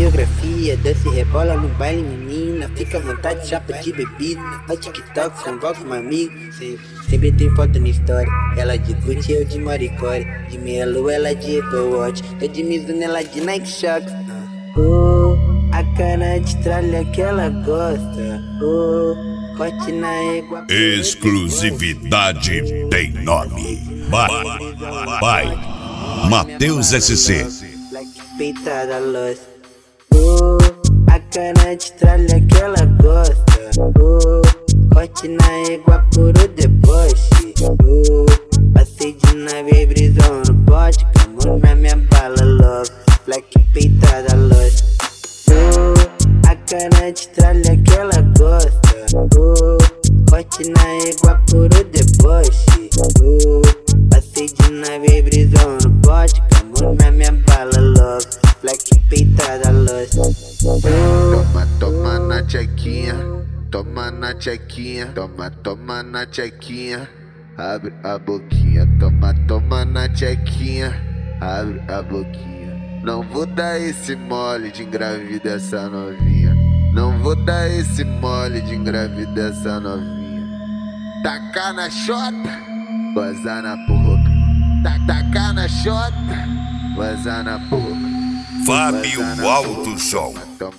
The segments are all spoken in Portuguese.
coreografia, desce e rebola no baile, menina. Fica à vontade, chapa de bebida. No TikTok, convoca uma amiga. Sempre tem foto na história. Ela de Gucci, eu de Maricore. De Melo, ela de Apple Watch. Eu de Mizuno, ela de Nike Shock. A cara de tralha que ela gosta. Corte na égua. Exclusividade tem nome. Vai, Matheus SC. Black peitada lost. A cara de tralha que ela gosta. Corte na égua, puro deboche. Passei de nave, brisão no bote. Camão na minha bala, love. Black peitada lost. A cara de tralha que ela gosta. Corte na égua, puro deboche. Passei de nave, brisão no bote. Camão na minha bala, love. Black peitada lost. Toma na tchequinha. Toma na tchequinha. Toma na tchequinha. Abre a boquinha. Toma na tchequinha. Abre a boquinha. Não vou dar esse mole de engravida essa novinha. Não vou dar esse mole de engravida essa novinha. Tacar na xota, vazar na boca. Tacar na xota, vazar na boca. Fábio Alto Som.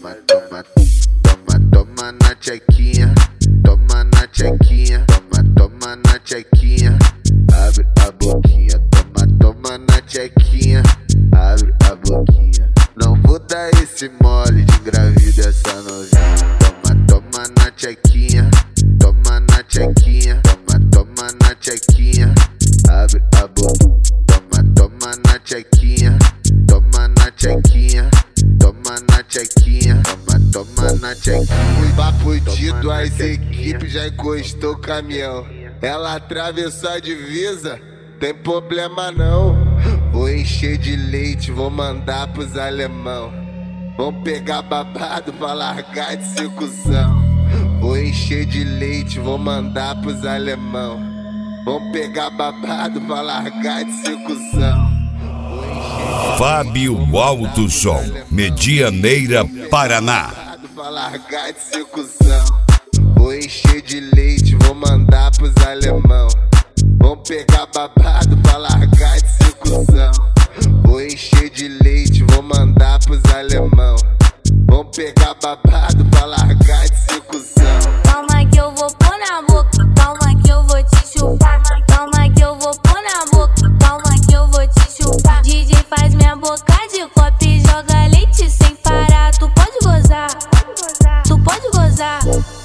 Toma na tchequinha. Toma na tchequinha. Toma na tchequinha. Abre a boquinha. Toma na tchequinha. Abre a boquinha. Não vou dar esse mole de engravida essa novinha. Toma na tchequinha. Toma na tchequinha. Toma na tchequinha. Abre a boca. Toma na tchequinha. Toma na tchequinha. Toma na tchequinha. Toma na tchequinha. Fudido, as equipes já encostou o caminhão. Ela atravessou a divisa, tem problema não. Vou encher de leite, vou mandar pros alemão. Vão pegar babado pra largar de ser cuzão. Vou encher de leite, vou mandar pros alemão. Vão pegar babado pra largar de ser cuzão. Fábio Alto Som, Medianeira, Paraná. Pra largar de ser cuzão. Vou encher de leite, vou mandar pros alemão. Vão pegar babado pra largar de ser cuzão. Vou encher de leite, vou mandar pros alemão. Vão pegar babado pra largar de ser cuzão. Calma que eu vou pôr na boca. Calma que eu vou te chupar. Calma que eu vou pôr na boca. Calma que eu vou te chupar. DJ faz minha boca de copo e joga leite sem parar. Tu pode gozar, tu pode gozar.